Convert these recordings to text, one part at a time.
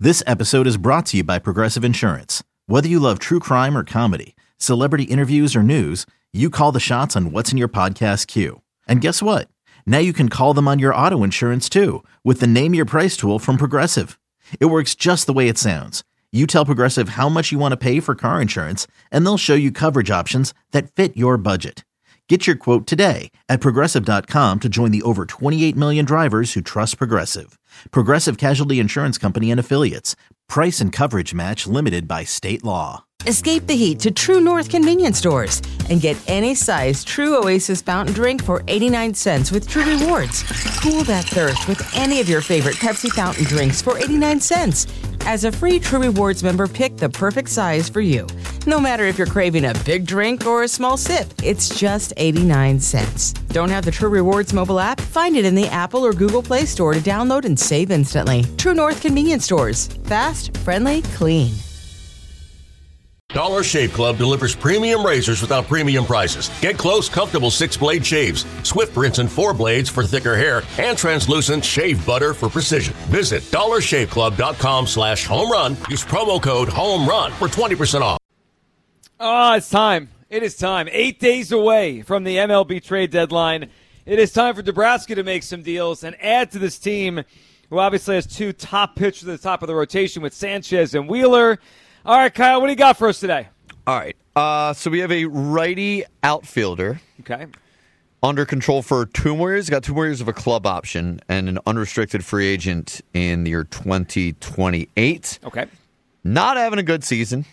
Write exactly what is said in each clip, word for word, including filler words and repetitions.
This episode is brought to you by Progressive Insurance. Whether you love true crime or comedy, celebrity interviews or news, you call the shots on what's in your podcast queue. And guess what? Now you can call them on your auto insurance too with the Name Your Price tool from Progressive. It works just the way it sounds. You tell Progressive how much you want to pay for car insurance, and they'll show you coverage options that fit your budget. Get your quote today at Progressive dot com to join the over twenty-eight million drivers who trust Progressive. Progressive Casualty Insurance Company and Affiliates. Price and coverage match limited by state law. Escape the heat to True North convenience stores and get any size True Oasis fountain drink for eighty-nine cents with True Rewards. Cool that thirst with any of your favorite Pepsi fountain drinks for eighty-nine cents. As a free True Rewards member, pick the perfect size for you. No matter if you're craving a big drink or a small sip, it's just eighty-nine cents. Don't have the True Rewards mobile app? Find it in the Apple or Google Play Store to download and save instantly. True North convenience stores. Fast, friendly, clean. Dollar Shave Club delivers premium razors without premium prices. Get close, comfortable six-blade shaves, swift rinse and four blades for thicker hair, and translucent shave butter for precision. Visit dollar shave club dot com slash home run. Use promo code HOMERUN for twenty percent off. Oh, it's time. It is time. Eight days away from the M L B trade deadline. It is time for Nebraska to make some deals and add to this team, who obviously has two top pitchers at the top of the rotation with Sanchez and Wheeler. All right, Kyle, what do you got for us today? All right. Uh, so we have a righty outfielder. Okay. Under control for two more years. Got two more years of a club option and an unrestricted free agent in the year twenty twenty-eight. Okay. Not having a good season.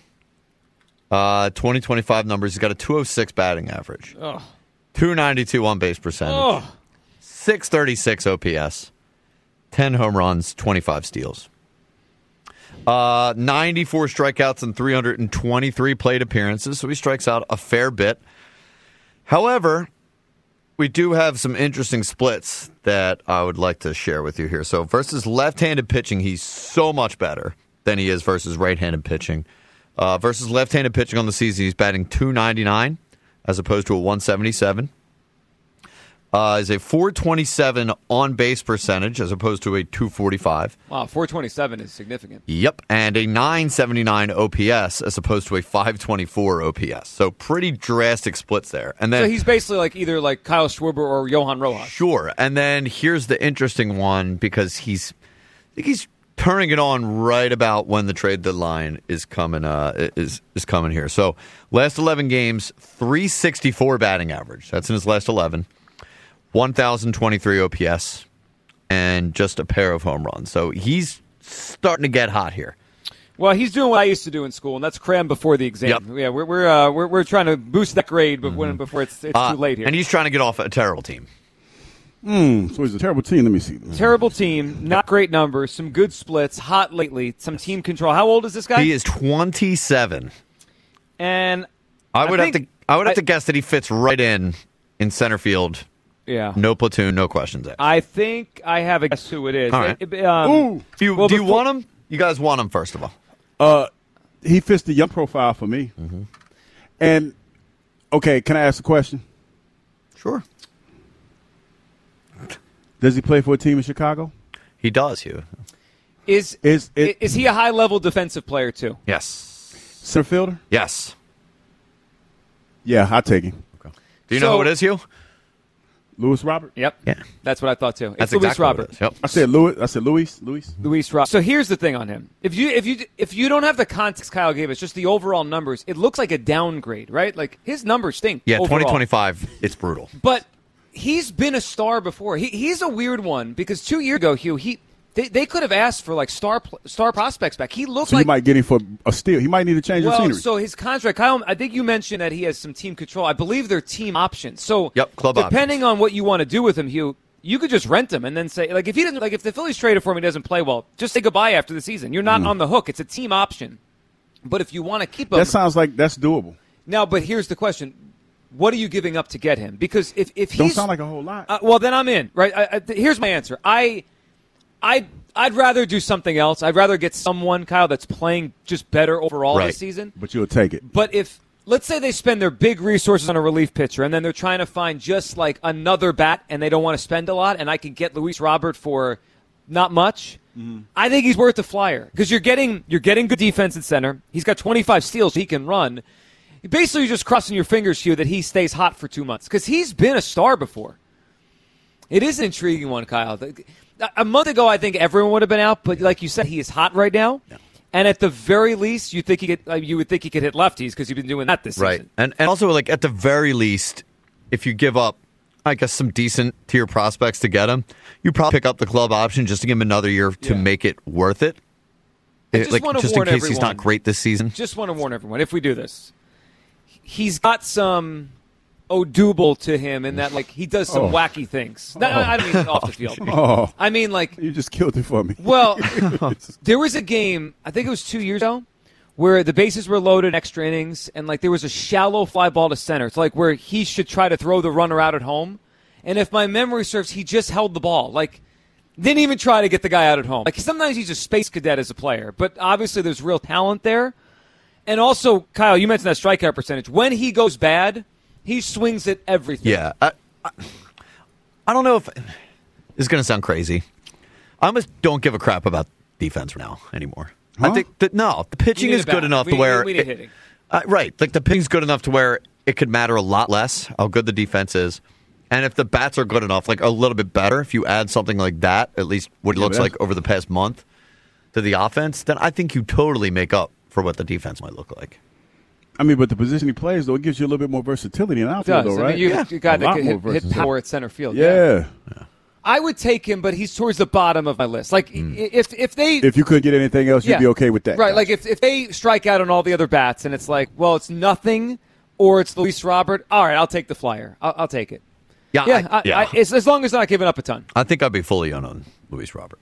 Uh, twenty twenty-five numbers. He's got a two oh six batting average. Ugh. two ninety-two on base percentage. Ugh. six thirty-six O P S. ten home runs, twenty-five steals. Uh, ninety-four strikeouts and three hundred twenty-three plate appearances, so he strikes out a fair bit. However, we do have some interesting splits that I would like to share with you here. So versus left-handed pitching, he's so much better than he is versus right-handed pitching. Uh, versus left-handed pitching on the season, he's batting two ninety-nine as opposed to a one seventy-seven. Uh, is a four twenty-seven on-base percentage as opposed to a two forty-five. Wow, four twenty-seven is significant. Yep, and a nine seventy-nine O P S as opposed to a five twenty-four O P S. So pretty drastic splits there. And then so he's basically like either like Kyle Schwarber or Johan Rojas. Sure, and then here's the interesting one because he's I think he's turning it on right about when the trade deadline is coming uh, is is coming here. So last eleven games, three sixty-four batting average. That's in his last eleven. one thousand twenty-three O P S and just a pair of home runs. So he's starting to get hot here. Well, he's doing what I used to do in school, and that's cram before the exam. Yep. Yeah, we're we're, uh, we're we're trying to boost that grade before, mm-hmm. before it's, it's uh, too late here. And he's trying to get off a terrible team. Mm, so he's a terrible team. Let me see. Terrible team, not great numbers, some good splits, hot lately, some team control. How old is this guy? He is twenty-seven. And I would I have to I would have I, to guess that he fits right in in center field. Yeah. No platoon, no questions asked. I think I have a guess who it is. All right. It, um, Ooh. Do you, well, do you before, want him? You guys want him, first of all. Uh, he fits the young profile for me. Mm-hmm. And, okay, can I ask a question? Sure. Does he play for a team in Chicago? He does, Hugh. Is, is, it, is he a high-level defensive player, too? Yes. Center fielder? Yes. Yeah, I'll take him. Okay. Do you so, know who it is, Hugh? Luis Robert? Yep. Yeah. That's what I thought, too. That's it's Luis exactly Robert. What it is. Yep. I said Luis. I said Luis. Luis. Luis Robert. So here's the thing on him. If you if you if you don't have the context Kyle gave us, just the overall numbers, it looks like a downgrade, right? Like his numbers stink. Yeah, overall. twenty twenty-five, it's brutal. But he's been a star before. He he's a weird one because two years ago, Hugh, he they, they could have asked for like star star prospects back. He looked so like you might get him for a steal. He might need to change well, the scenery. so his contract, Kyle, I think you mentioned that he has some team control. I believe they're team options. So yep, club depending options. on what you want to do with him, Hugh, you could just rent him and then say, like, if he didn't, like, if the Phillies traded for him, he doesn't play well, just say goodbye after the season. You're not mm. on the hook. It's a team option. But if you want to keep him, that sounds like that's doable. Now, but here's the question: what are you giving up to get him? Because if if don't he's, sound like a whole lot, uh, well, then I'm in. Right? I, I, th- here's my answer. I, I, I'd rather do something else. I'd rather get someone, Kyle, that's playing just better overall right. this season. But you'll take it. But if let's say they spend their big resources on a relief pitcher, and then they're trying to find just like another bat, and they don't want to spend a lot, and I can get Luis Robert for not much. Mm-hmm. I think he's worth the flyer because you're getting you're getting good defense at center. He's got twenty-five steals. He can run. Basically, you're just crossing your fingers, Hugh, that he stays hot for two months because he's been a star before. It is an intriguing one, Kyle. A month ago, I think everyone would have been out, but like you said, he is hot right now. Yeah. And at the very least, you think he could, uh, you would think he could hit lefties because you've been doing that this right. season. And and also, like at the very least, if you give up, I guess, some decent tier prospects to get him, you probably pick up the club option just to give him another year to yeah. make it worth it. I just like want to just warn in case everyone, he's not great this season. Just want to warn everyone if we do this, he's got some Odubel to him in that like he does some oh. wacky things. No, I don't mean off the field. Oh. I mean like you just killed it for me. Well, there was a game, I think it was two years ago, where the bases were loaded, extra innings, and like there was a shallow fly ball to center. It's like where he should try to throw the runner out at home. And if my memory serves, he just held the ball. Like didn't even try to get the guy out at home. Like sometimes he's a space cadet as a player, but obviously there's real talent there. And also, Kyle, you mentioned that strikeout percentage. When he goes bad, he swings at everything. Yeah. I, I, I don't know if this is going to sound crazy. I almost don't give a crap about defense now anymore. Huh? I think that, no, the pitching is good enough we, to where. We need it, hitting. Uh, right. Like the pitching's good enough to where it could matter a lot less how good the defense is. And if the bats are good enough, like a little bit better, if you add something like that, at least what it yeah, looks like over the past month to the offense, then I think you totally make up for what the defense might look like. I mean, but the position he plays, though, it gives you a little bit more versatility in outfield, though, I right? mean, you, yeah. you got to to hit, hit power at center field. Yeah. Yeah. yeah. I would take him, but he's towards the bottom of my list. Like, mm. if if they... If you couldn't get anything else, you'd yeah, be okay with that. Right, gotcha. like if, if they strike out on all the other bats and it's like, well, it's nothing or it's Luis Robert, all right, I'll take the flyer. I'll, I'll take it. Yeah, yeah, I, I, yeah. I, it's, as long as I'm not giving up a ton. I think I'd be fully on on Luis Robert.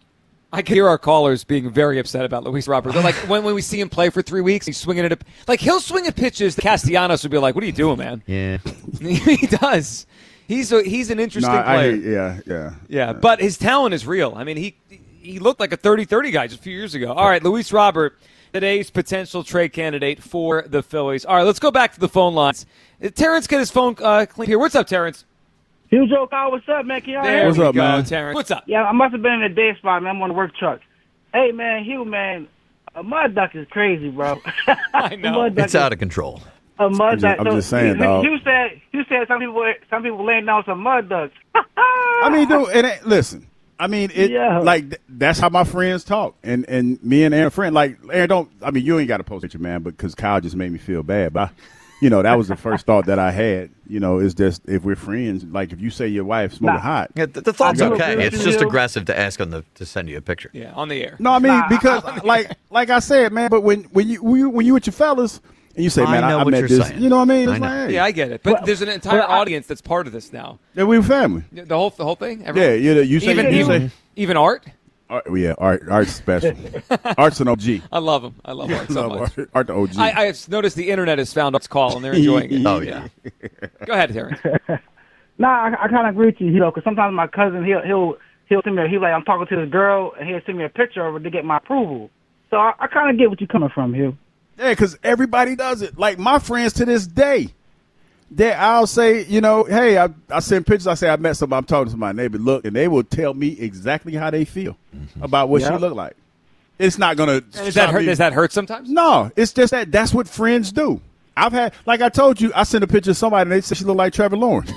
I can hear our callers being very upset about Luis Robert. They're like, when, when we see him play for three weeks, he's swinging at a, like he'll swing at pitches. The Castellanos would be like, "What are you doing, man?" Yeah, he does. He's a, he's an interesting no, I, player. I, yeah, yeah, yeah. But his talent is real. I mean, he he looked like a thirty thirty guy just a few years ago. All right, Luis Robert, today's potential trade candidate for the Phillies. All right, let's go back to the phone lines. Terrence get his phone uh, clean here. What's up, Terrence? Hugh Joe, Kyle, what's up, man? Can y'all there hear What's me? up, go, man? Terrence. What's up? Yeah, I must have been in a day spot, man. I'm on the work truck. Hey, man, Hugh, man, a mud duck is crazy, bro. I know. It's out of control. A mud I'm just, duck. I'm so, just saying, Hugh, dog. Hugh said, Hugh said some people, some people laying down some mud ducks. I mean, dude, and it, listen, I mean, it Yeah. like th- that's how my friends talk, and and me and Aaron, friend, like Aaron, don't. I mean, you ain't got to post picture, man, because Kyle just made me feel bad. But I, you know, that was the first thought that I had. You know, is just if we're friends, like if you say your wife smoking Nah. hot. Yeah, the, the thought's I do okay. agree It's with just you. aggressive to ask on the to send you a picture. Yeah, on the air. No, I mean Nah, because like like I said, man. But when when you when you, when you with your fellas and you say, I man, I, know I what met you're this. saying. You know what I mean? I It's know. like, hey, Yeah, I get it. But Well- there's an entire well, I- audience that's part of this now. yeah, we were family. The whole the whole thing? Yeah, Everyone? you know, you say Even, you even, say. even Art? Art, yeah, art, art's special. Art's an O G. I love him. I love Art so Love much. art, art the O G. I, I noticed the internet has found Art's call, and they're enjoying it. Oh, yeah. Go ahead, Terrence. Nah, I, I kind of agree with you, you know, because sometimes my cousin, he'll he'll he'll send me, he'll like, I'm talking to this girl, and he'll send me a picture of her to get my approval. So I, I kind of get what you're coming from, Hugh. Yeah, because everybody does it. Like my friends to this day, they I'll say, you know, hey, I, I send pictures. I say I met somebody. I'm talking to my neighbor. Look, and they will tell me exactly how they feel about what Yeah. she looked like. It's not gonna. And does that hurt? Does that hurt sometimes? No, it's just that that's what friends do. I've had, like I told you, I sent a picture of somebody and they said she looked like Trevor Lawrence.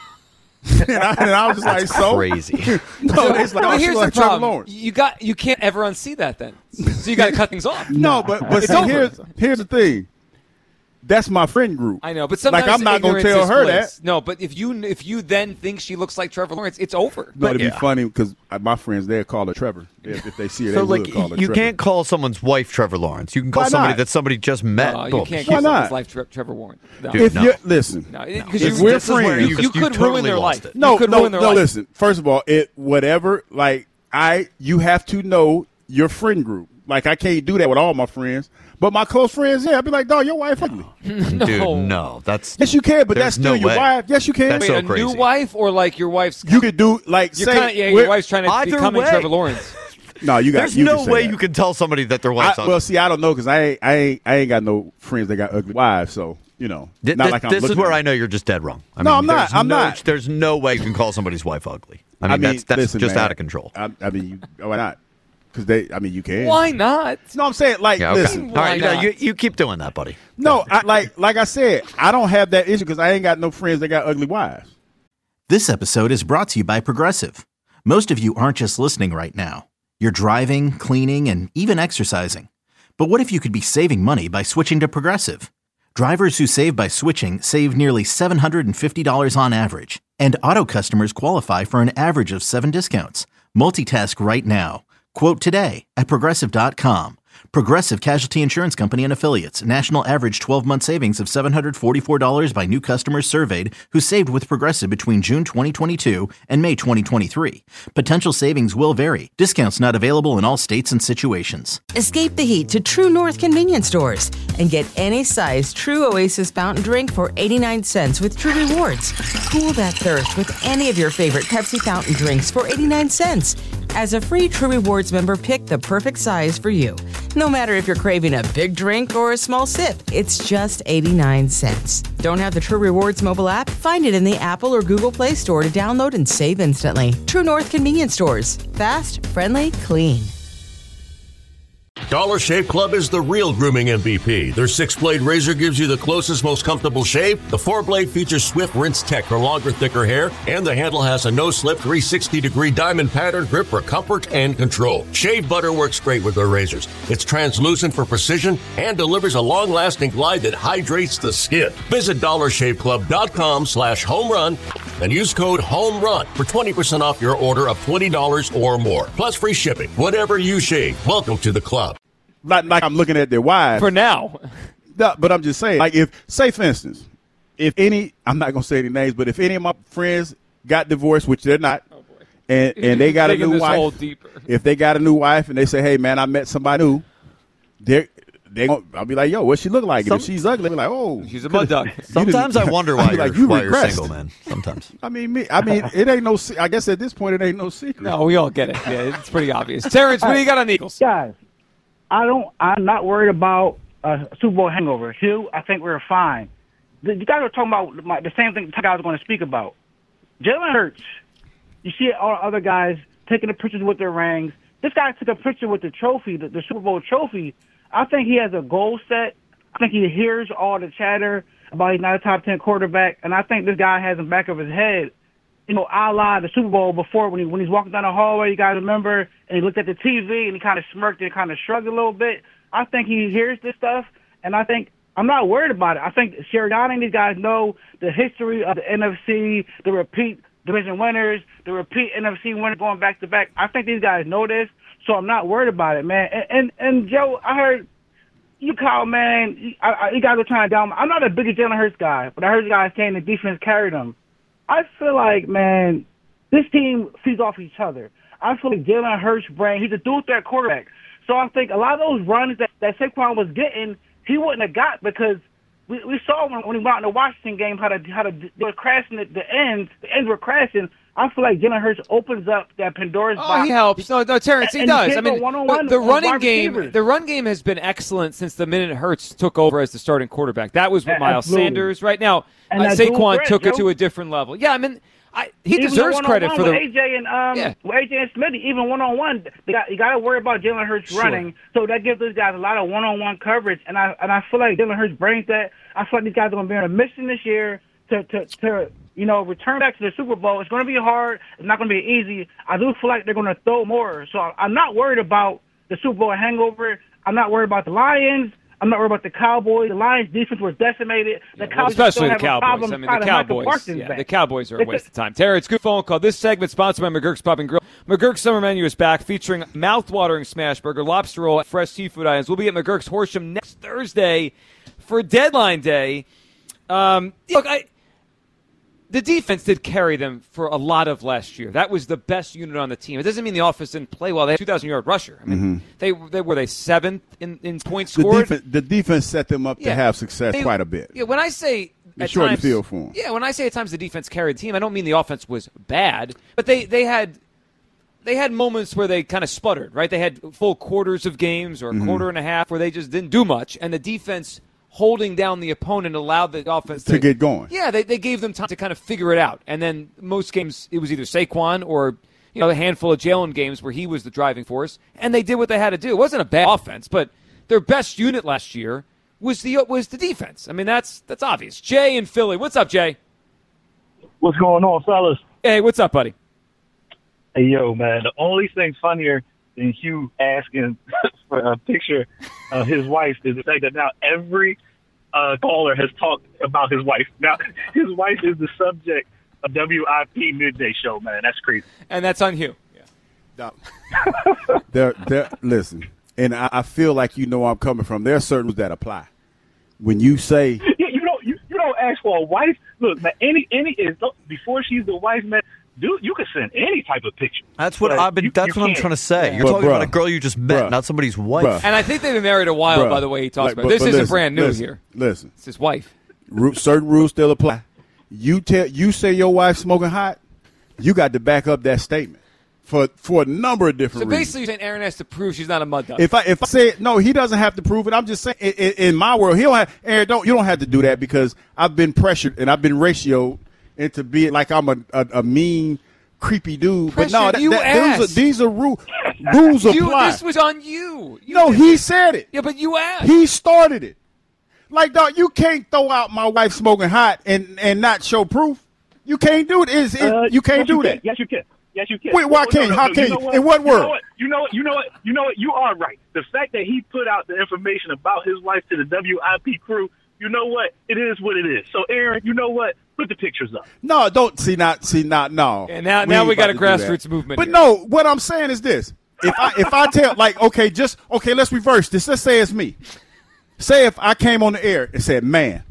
and, I, and I was just like, so Crazy. no, it's like, Well, oh, she here's looked the like Trevor problem. Lawrence. You got you can't ever unsee that then. So you got to cut things off. No, but but It's see, over. here's here's the thing. That's my friend group. I know, but sometimes like I'm not gonna ignorance tell is her bliss. that. No, but if you if you then think she looks like Trevor Lawrence, it's over. No, it'd yeah. be funny because my friends they call her Trevor. If, if they see her, So, they like, would call her you Trevor. can't call someone's wife Trevor Lawrence. You can call Why somebody not? that somebody just met. Uh, you Boom. can't Why keep not? someone's life Tre- Trevor Warren. No. Dude, If no. you listen, No, No. because If you, we're this is where friends- you, You you just- you could ruin totally their lost life. it. no, you could no, ruin their no. life. Listen. First of all, it whatever. Like I, you have to know your friend group. Like I can't do that with all my friends, but my close friends, yeah, I'd be like, dog, your wife ugly. Dude, no. That's Yes, you can, but There's that's still no your way. wife. Yes, you can. That's Wait, so a crazy. new wife or like your wife's? you could do like You're say, kinda, yeah, we're- your wife's trying to Either become way. Trevor Lawrence. No, you got. There's you no can say way that. you can tell somebody that their wife's I, ugly. well, see, I don't know because I ain't, I ain't, I ain't got no friends that got ugly wives. So you know, Th- not th- like I'm this is looking where at I know you're just dead wrong. I No, mean, I'm not. there's I'm no, not. There's no way you can call somebody's wife ugly. I mean, that's that's listen, just man, out of control. I, I mean, you, why not? Because they, I mean, you can. Why not? No, I'm saying, like, Yeah, okay. listen. All right, Why not? you, you keep doing that, buddy. No, I, like, like I said, I don't have that issue because I ain't got no friends that got ugly wives. This episode is brought to you by Progressive. Most of you aren't just listening right now. You're driving, cleaning, and even exercising. But what if you could be saving money by switching to Progressive? Drivers who save by switching save nearly seven hundred fifty dollars on average. And auto customers qualify for an average of seven discounts. Multitask right now. Quote today at Progressive dot com. Progressive Casualty Insurance Company and Affiliates. National average twelve-month savings of seven hundred forty-four dollars by new customers surveyed who saved with Progressive between June twenty twenty-two and May twenty twenty-three. Potential savings will vary. Discounts not available in all states and situations. Escape the heat to True North convenience stores and get any size True Oasis fountain drink for eighty-nine cents with True Rewards. Cool that thirst with any of your favorite Pepsi fountain drinks for eighty-nine cents. As a free True Rewards member, pick the perfect size for you. No matter if you're craving a big drink or a small sip, it's just eighty-nine cents. Don't have the True Rewards mobile app? Find it in the Apple or Google Play Store to download and save instantly. True North convenience stores. Fast, friendly, clean. Dollar Shave Club is the real grooming M V P. Their six-blade razor gives you the closest, most comfortable shave. The four-blade features Swift Rinse Tech for longer, thicker hair, and the handle has a no-slip three sixty degree diamond pattern grip for comfort and control. Shave butter works great with their razors. It's translucent for precision and delivers a long-lasting glide that hydrates the skin. Visit dollar shave club dot com slash home run and use code HOMERUN for twenty percent off your order of twenty dollars or more. Plus free shipping. Whatever you shave, welcome to the club. Not like I'm looking at their wives. For now. No, but I'm just saying, like, if, say, for instance, if any, I'm not going to say any names, but if any of my friends got divorced, which they're not, Oh boy. and, and they got a Taking new this hole wife, deeper. if they got a new wife and they say, hey, man, I met somebody new, they're, they gonna, I'll be like, yo, what she look like? Some- and if she's ugly, I'll be like, oh. She's a mud duck. Sometimes I wonder why I'll be you're, like, you why you're regressed. single, man. Sometimes. I mean, me, I mean, it ain't no, se- I guess at this point, it ain't no secret. No, we all get it. Yeah, it's pretty obvious. Terrence, what do you got on the Eagles? Guys, I don't. I'm not worried about a Super Bowl hangover. Hugh, I think we're fine. The, you guys are talking about my, the same thing the guys are going to speak about. Jalen Hurts. You see all other guys taking the pictures with their rings. This guy took a picture with the trophy, the, the Super Bowl trophy. I think he has a goal set. I think he hears all the chatter about he's not a top ten quarterback, and I think this guy has in the back of his head, you know, a la the Super Bowl before when he when he's walking down the hallway, you guys remember, and he looked at the T V and he kind of smirked and kind of shrugged a little bit. I think he hears this stuff, and I think I'm not worried about it. I think Sirianni and these guys know the history of the N F C, the repeat division winners, the repeat N F C winners going back to back. I think these guys know this, so I'm not worried about it, man. And and, and Joe, I heard you call, man. You, I, I, you guys are trying to down. I'm not a big Jalen Hurts guy, but I heard you guys saying the defense carried them. I feel like, man, this team feeds off each other. I feel like Jalen Hurts' brain, he's a dual-threat quarterback. So I think a lot of those runs that, that Saquon was getting, he wouldn't have got because we, we saw when, when he went out in the Washington game how, to, how to, they were crashing at the ends. The ends were crashing. I feel like Jalen Hurts opens up that Pandora's Oh, box. he helps. No, no, Terrence, he And you does. can't I mean, go one-on-one the with running wide game, receivers. the run game has been excellent since the minute Hurts took over as the starting quarterback. That was with Miles Absolutely. Sanders. Right now, And uh, that dual Saquon threat, took it Joe. to a different level. Yeah, I mean, I, he Even deserves the credit one-on-one for the. with A J and um, Yeah. with A J and Smitty. Even one on one, you got, you got to worry about Jalen Hurts Sure. running. So that gives those guys a lot of one on one coverage, and I and I feel like Jalen Hurts brings that. I feel like these guys are going to be on a mission this year to to to you know return back to the Super Bowl. It's going to be hard. It's not going to be easy. I do feel like they're going to throw more. So I'm not worried about the Super Bowl hangover. I'm not worried about the Lions. I'm not worried about the Cowboys. The Lions' defense was decimated. The Well, Cowboys especially still the have a problem Cowboys. I mean, the finding Michael Cowboys. Parsons Yeah, back. the Cowboys are a It's waste of time. Terrence, good phone call. This segment sponsored by McGurk's Pub and Grill. McGurk's summer menu is back, featuring mouth-watering smash burger, lobster roll, fresh seafood items. We'll be at McGurk's Horsham next Thursday for Deadline Day. Um, look, I. The defense did carry them for a lot of last year. That was the best unit on the team. It doesn't mean the offense didn't play well. They had a two thousand yard rusher. I mean, they, they were they seventh in, in points The scored. defense, the defense set them up Yeah. to have success They- quite a bit. Yeah, when I say They at shortened times, the field for 'em. Yeah, when I say at times the defense carried the team, I don't mean the offense was bad, but they, they had they had moments where they kind of sputtered, right? They had full quarters of games or a Mm-hmm. quarter and a half where they just didn't do much, and the defense holding down the opponent allowed the offense to, To get going. Yeah, they, they gave them time to kind of figure it out, and then most games it was either Saquon or you know, a handful of Jalen games where he was the driving force, and they did what they had to do. It wasn't a bad offense, but their best unit last year was the was the defense. I mean, that's that's obvious. Jay in Philly. What's up, Jay? What's going on, fellas? Hey, what's up, buddy? Hey, yo, man, the only thing funnier than Hugh asking for a picture of his wife is the fact that now every uh, caller has talked about his wife. Now, his wife is the subject of W I P Midday Show, man. That's crazy. And that's on Hugh. Yeah. they're, they're, listen, and I, I feel like you know where I'm coming from. There are certain rules that apply. When you say – Yeah, you don't you, you don't ask for a wife. Look, man, any any is before she's the wife, man. Dude, you can send any type of picture. That's what but I've been. You, that's you what I'm can't. trying to say. Yeah. You're But talking bruh, about a girl you just met, bruh, not somebody's wife. bruh. And I think they've been married a while, Bruh, by the way he talks like, about. but- This but isn't listen, brand new listen, here. Listen, It's his wife. Ru- certain rules still apply. You tell you say your wife's smoking hot, you got to back up that statement for for a number of different So reasons. basically, you're saying Aaron has to prove she's not a mud duck. If I if I say it, no, he doesn't have to prove it. I'm just saying in, in, in my world, he don't have. Aaron, don't you don't have to do that because I've been pressured and I've been ratioed into being like I'm a a, a mean, creepy dude. But no, Pressured that, you that, asked. these are, these are ru- rules you, apply. this was on you. you no, did he it. said it. Yeah, but you asked. He started it. Like, dog, you can't throw out my wife smoking hot and, and not show proof. You can't do it. It's, it Uh, you can't yes, do you that. Can. Yes, you can. Yes, you can. Wait, why No, can't no, you? How no, can you? you? Know In what you know world? what? You know what? You know what? You know what? You are right. The fact that he put out the information about his wife to the W I P crew, you know what? It is what it is. So, Aaron, you know what? Put the pictures up. No, don't see not see not no. And now- We now ain't we got about a to do grassroots that. movement But here. no, what I'm saying is this: if I if I tell like okay, just okay, let's reverse this. Let's say it's me. Say if I came on the air and said, "Man,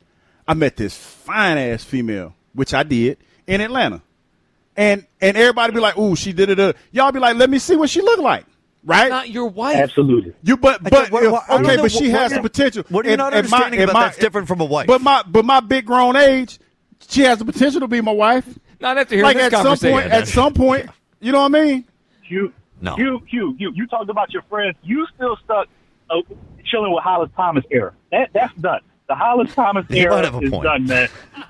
I met this fine ass female," which I did in Atlanta, and and everybody be like, "Ooh, she did it." Uh, y'all be like, "Let me see what she look like." Right? Not your wife. Absolutely. You but but what- what- I don't okay, know but she what- has what- the potential. what are you And- not and my- understanding and about my- that's different from a wife? But my but my big grown age, she has the potential to be my wife. Not after hearing Like this at some conversation. point, at some point, you know what I mean? Hugh, No. Hugh, Hugh, Hugh, you talked about your friends. You still stuck uh, chilling with Hollis Thomas era. That That's done. The Hollis Thomas You might era have a is point. done, man.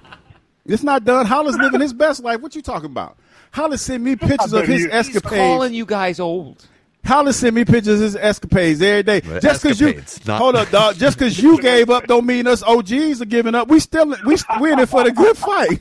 It's not done. Hollis living his best life. What you talking about? Hollis sent me pictures of his He's He's calling escapades. you guys old. Hollis sent me pictures of his escapades every day. But Just because you escapades, not- hold up, dog. Just because you gave up, don't mean us O Gs are giving up. We still we we're in it for the good fight.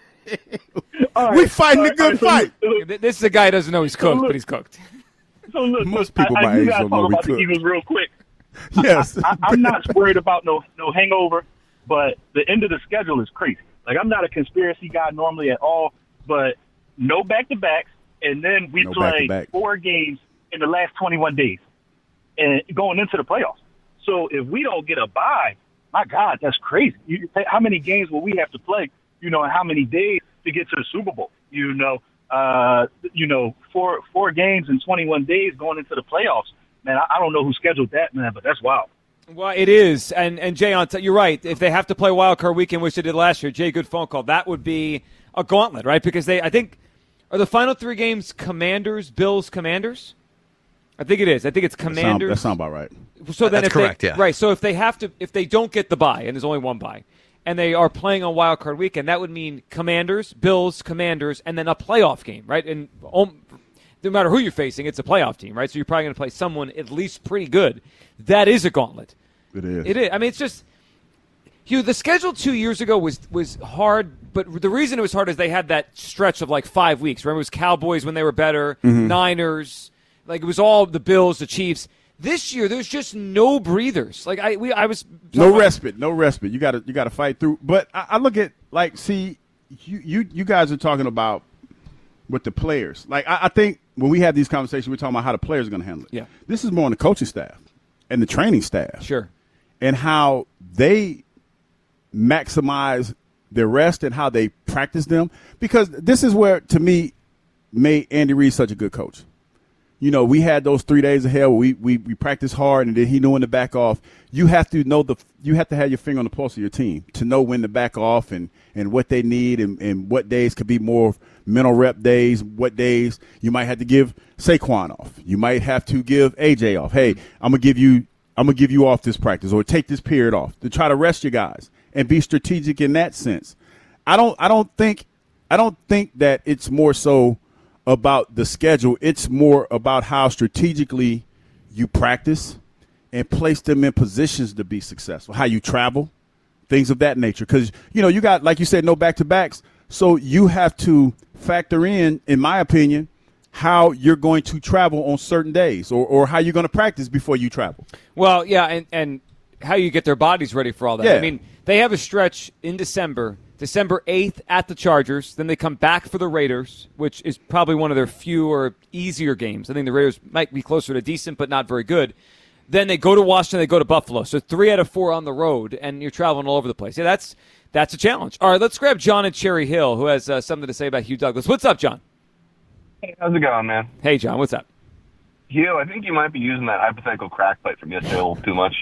All right, We fighting all the right, good all fight. right, so look- Th- This is a guy who doesn't know he's cooked, look- but he's cooked. So look, Most look, people I, my I, you age gotta don't know talk we about the cook. Eagles real quick. Yes, I, I'm not worried about no no hangover, but the end of the schedule is crazy. Like I'm not a conspiracy guy normally at all, but no back to backs, and then we No play back-to-back. four games in the last twenty-one days, and going into the playoffs. So if we don't get a bye, my God, that's crazy. You, how many games will we have to play? You know, and how many days to get to the Super Bowl? You know, uh, you know, four four games in twenty-one days going into the playoffs. Man, I, I don't know who scheduled that, man, but that's wild. Well, it is, and and Jay, on t- you're right. If they have to play wild card weekend, which they did last year, Jay, good phone call. That would be a gauntlet, right? Because they, I think, are the final three games Commanders, Bills, Commanders? I think it is. I think it's that sound, Commanders. that sound about right. So then, That's if correct, they, yeah. right. So if they have to, if they don't get the bye, and there's only one bye, and they are playing on wild card weekend, that would mean Commanders, Bills, Commanders, and then a playoff game, right? And um, no matter who you're facing, it's a playoff team, right? So you're probably going to play someone at least pretty good. That is a gauntlet. It is. It is. I mean, it's just, Hugh, the schedule two years ago was was hard, but the reason it was hard is they had that stretch of like five weeks. Remember, it was Cowboys when they were better, Mm-hmm. Niners, like it was all the Bills, the Chiefs. This year, there's just no breathers. Like I, we, I was No respite, no respite. You got to you got to fight through. But I, I look at like, see, you you you guys are talking about with the players. Like I, I think when we have these conversations, we're talking about how the players are going to handle it. Yeah. This is more on the coaching staff and the training staff. Sure. And how they maximize their rest and how they practice them. Because this is where, to me, made Andy Reid such a good coach. You know, we had those three days of hell where we, we, we practiced hard, and then he knew when to back off. You have to know the you have to have your finger on the pulse of your team to know when to back off and, and what they need and, and what days could be more mental rep days, what days you might have to give Saquon off. You might have to give A J off. Hey, I'm gonna give you I'm gonna give you off this practice or take this period off to try to rest your guys and be strategic in that sense. I don't I don't think I don't think that it's more so about the schedule. It's more about how strategically you practice and place them in positions to be successful, how you travel, things of that nature. Because, you know, you got, like you said, no back-to-backs. So you have to factor in, in my opinion, how you're going to travel on certain days or, or how you're going to practice before you travel. Well, yeah, and, and how you get their bodies ready for all that. Yeah. I mean, they have a stretch in December, December eighth at the Chargers. Then they come back for the Raiders, which is probably one of their fewer, easier games. I think the Raiders might be closer to decent, but not very good. Then they go to Washington, they go to Buffalo. So three out of four on the road, and you're traveling all over the place. Yeah, that's that's a challenge. All right, let's grab John at Cherry Hill, who has uh, something to say about Hugh Douglas. What's up, John? Hey, how's it going, man? Hey, John, what's up? Hugh, I think you might be using that hypothetical crack pipe from yesterday a little too much.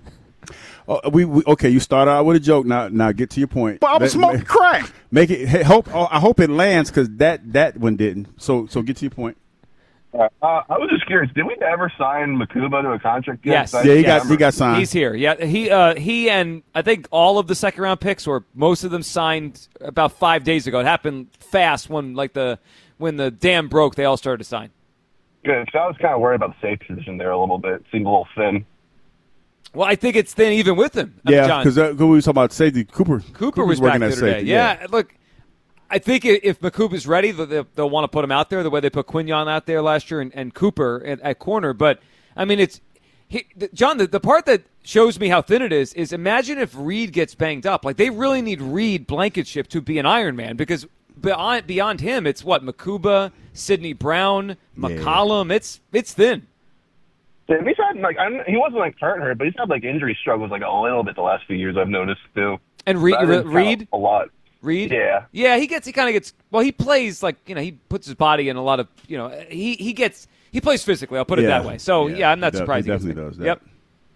Oh, we, we okay. You started out with a joke. Now, now get to your point. But I was Let- smoking crack. Make it. Hey, hope. oh, I hope it lands because that that one didn't. So so get to your point. Uh, I was just curious. Did we ever sign Makuba to a contract yet? Yes. I Yeah, he can't got remember. he got signed. He's here. Yeah, he uh, he and I think all of the second round picks, or most of them, signed about five days ago. It happened fast when like the when the dam broke. They all started to sign. Good. So I was kind of worried about the safety position there a little bit. It seemed a little thin. Well, I think it's thin even with him. I mean, Yeah, John, because uh, we were talking about safety. Cooper Cooper was back working there at today. safety. Yeah, look, I think i- if Makuba's ready, they'll, they'll want to put him out there the way they put Quignon out there last year and, and Cooper at, at corner. But I mean, it's he, the, John. The, the part that shows me how thin it is is imagine if Reed gets banged up. Like they really need Reed Blankenship to be an Iron Man because beyond beyond him, it's what Makuba, Sidney Brown, McCollum. It's it's thin. Yeah, he's had like I don't, he wasn't like hurt hurt, but he's had like injury struggles like a little bit the last few years. I've noticed too. And Reed, That didn't count Reed, a lot. Reed, Yeah. yeah, he gets he kind of gets well. He plays like you know he puts his body in a lot of you know he he gets he plays physically. I'll put it Yeah. that way. So yeah, Yeah, I'm not he surprised. He gets definitely it. does that. Yep.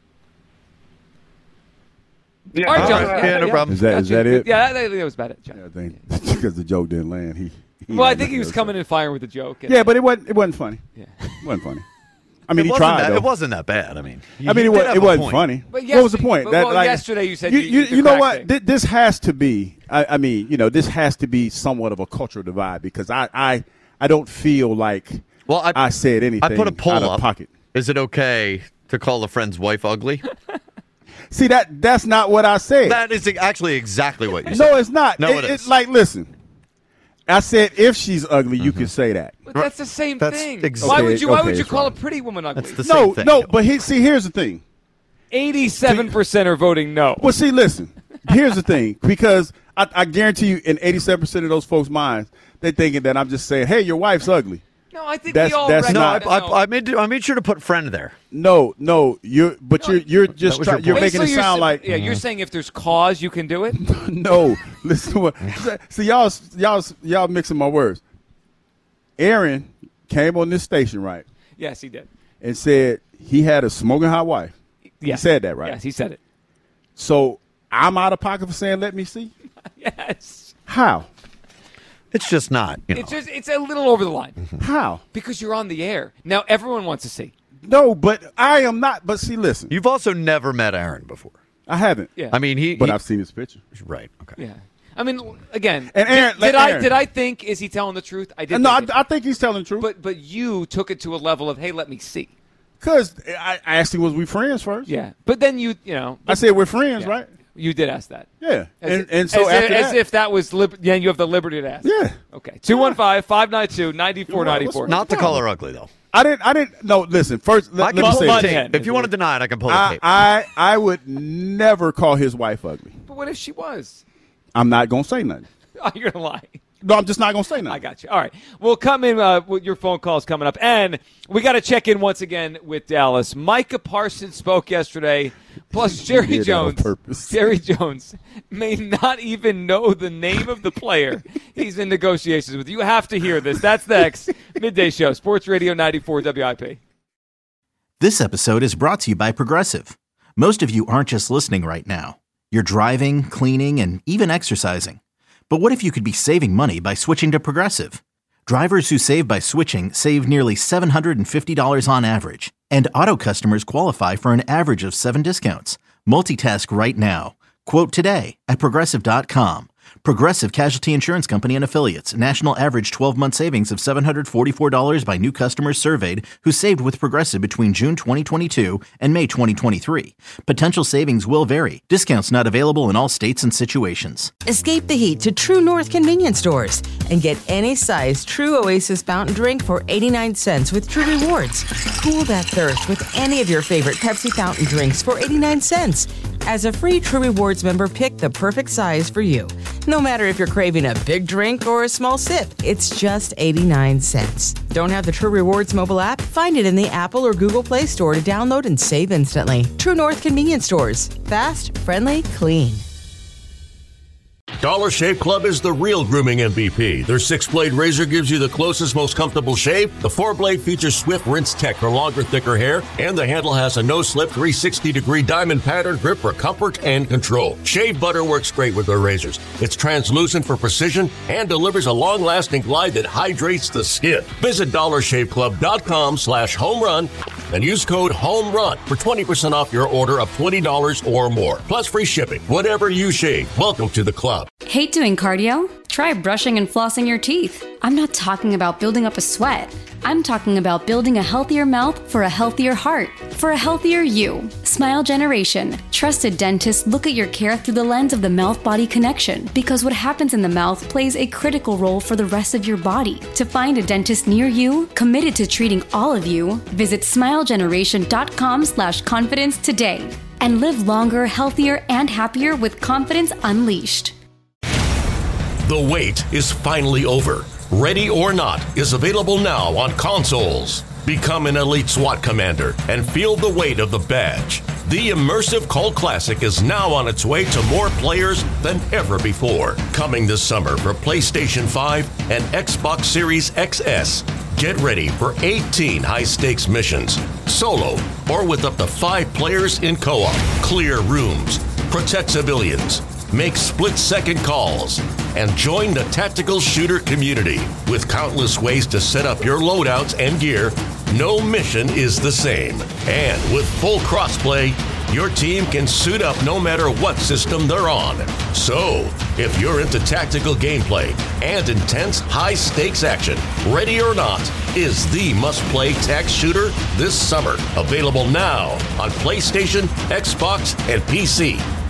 Yeah. All right, John. Uh, right. Yeah, no problem. Is that- is Gotcha. that it? Yeah, I think that was about it, John. Yeah, I think because the joke didn't land. He. he Well, I had think he nothing was else coming to in firing with a joke. and- say. Yeah, but it wasn't. It wasn't funny. Yeah. It wasn't funny. I mean, it he wasn't tried. that, though. it wasn't that bad. I mean, he- I mean, he it, did was, have it a wasn't point. funny. But what was the yesterday- point? but- well, yesterday you said you, you- you, the you know crack what? thing. Th- This has to be. I, I mean, you know, this has to be somewhat of a cultural divide because I, I, I don't feel like Well, I, I said anything I put a poll out of up. pocket. Is it okay to call a friend's wife ugly? See that? That's not what I said. That is actually exactly what you said. no, it's not. No, it It's is. like, listen. I said if she's ugly, you can say that. But that's the same That's thing. ex- why Okay, would you? Why okay, would you it's call fine. a pretty woman ugly? That's the same No, thing. no. But he, see, here's the thing. Eighty-seven percent are voting no. Well, see, listen. Here's the thing, because I, I guarantee you, in eighty-seven percent of those folks' minds, they're thinking that I'm just saying, "Hey, your wife's ugly." No, I think That's- we all that's No, I, recognize- I, I made I made sure to put friend there. No, no, you're, but you're, you're just, was try, your you're point. Wait, making so it you're sound sa- like, yeah, you're saying if there's cause, you can do it. no. Listen to what. See, y'all, y'all, y'all mixing my words. Aaron came on this station, right, Yes, he did. and said he had a smoking hot wife. Yes. He said that, right? Yes, he said it. So I'm out of pocket for saying, "Let me see." Yes. How? It's just not. You know. It's just it's a little over the line How? because you're on the air now. Everyone wants to see. No, but I am not. But see, listen, You've also never met Aaron before. I haven't. Yeah. I mean, he. But he- I've seen his picture. right. Okay. Yeah. I mean, again, And Aaron- did, let did I Aaron- did I think is he telling the truth? I did. No, I, think it. I think he's telling the truth. but but you took it to a level of hey, let me see. Because I I asked him, was we friends first? Yeah. But then you you know I said, we're friends, yeah. right? You did ask that. Yeah. As, And, and so as, after if, as that, if that was lib- yeah, you have the liberty to ask. Yeah. Okay. two one five, five nine two, nine four nine four. Not to call her ugly though. I didn't, I didn't, no, listen, first, let, I let can me pull say the Mud this. head. tape. If you want to deny it, I can pull the I, tape. I, I would never call his wife ugly. But what if she was? I'm not going to say nothing. Oh, you're gonna lie. No, I'm just not going to say nothing. I got you. All right. We'll come in uh, with your phone calls coming up. And we got to check in once again with Dallas. Micah Parsons spoke yesterday, plus Jerry did that on Jones. purpose. Jerry Jones may not even know the name of the player he's in negotiations with. You have to hear this. That's next. Midday Show, Sports Radio ninety-four W I P. This episode is brought to you by Progressive. Most of you aren't just listening right now. You're driving, cleaning, and even exercising. But what if you could be saving money by switching to Progressive? Drivers who save by switching save nearly seven hundred fifty dollars on average. And auto customers qualify for an average of seven discounts. Multitask right now. Quote today at Progressive dot com. Progressive Casualty Insurance Company and Affiliates. National average twelve-month savings of seven hundred forty-four dollars by new customers surveyed who saved with Progressive between June twenty twenty-two and May twenty twenty-three. Potential savings will vary. Discounts not available in all states and situations. Escape the heat to True North convenience stores and get any size True Oasis fountain drink for eighty-nine cents with True Rewards. Cool that thirst with any of your favorite Pepsi fountain drinks for eighty-nine cents. As a free True Rewards member, pick the perfect size for you. No matter if you're craving a big drink or a small sip, it's just eighty-nine cents. Don't have the True Rewards mobile app? Find it in the Apple or Google Play Store to download and save instantly. True North convenience stores. Fast, friendly, clean. Dollar Shave Club is the real grooming M V P. Their six-blade razor gives you the closest, most comfortable shave. The four-blade features swift rinse tech for longer, thicker hair, and the handle has a no-slip three hundred sixty degree diamond pattern grip for comfort and control. Shave butter works great with their razors. It's translucent for precision and delivers a long-lasting glide that hydrates the skin. Visit dollar shave club dot com slash home run and use code HOMERUN for twenty percent off your order of twenty dollars or more, plus free shipping. Whatever you shave, welcome to the club. Hate doing cardio? Try brushing and flossing your teeth. I'm not talking about building up a sweat. I'm talking about building a healthier mouth for a healthier heart, for a healthier you. Smile Generation. Trusted dentists look at your care through the lens of the mouth-body connection, because what happens in the mouth plays a critical role for the rest of your body. To find a dentist near you, committed to treating all of you, visit smile generation dot com slash confidence today and live longer, healthier, and happier with confidence unleashed. The wait is finally over. Ready or Not is available now on consoles. Become an elite SWAT commander and feel the weight of the badge. The immersive cult classic is now on its way to more players than ever before. Coming this summer for PlayStation five and Xbox Series X S. Get ready for eighteen high-stakes missions, solo or with up to five players in co-op. Clear rooms, protect civilians, make split-second calls, and join the tactical shooter community. With countless ways to set up your loadouts and gear, no mission is the same. And with full crossplay, your team can suit up no matter what system they're on. So, if you're into tactical gameplay and intense high-stakes action, Ready or Not is the must-play tac shooter this summer. Available now on PlayStation, Xbox, and P C.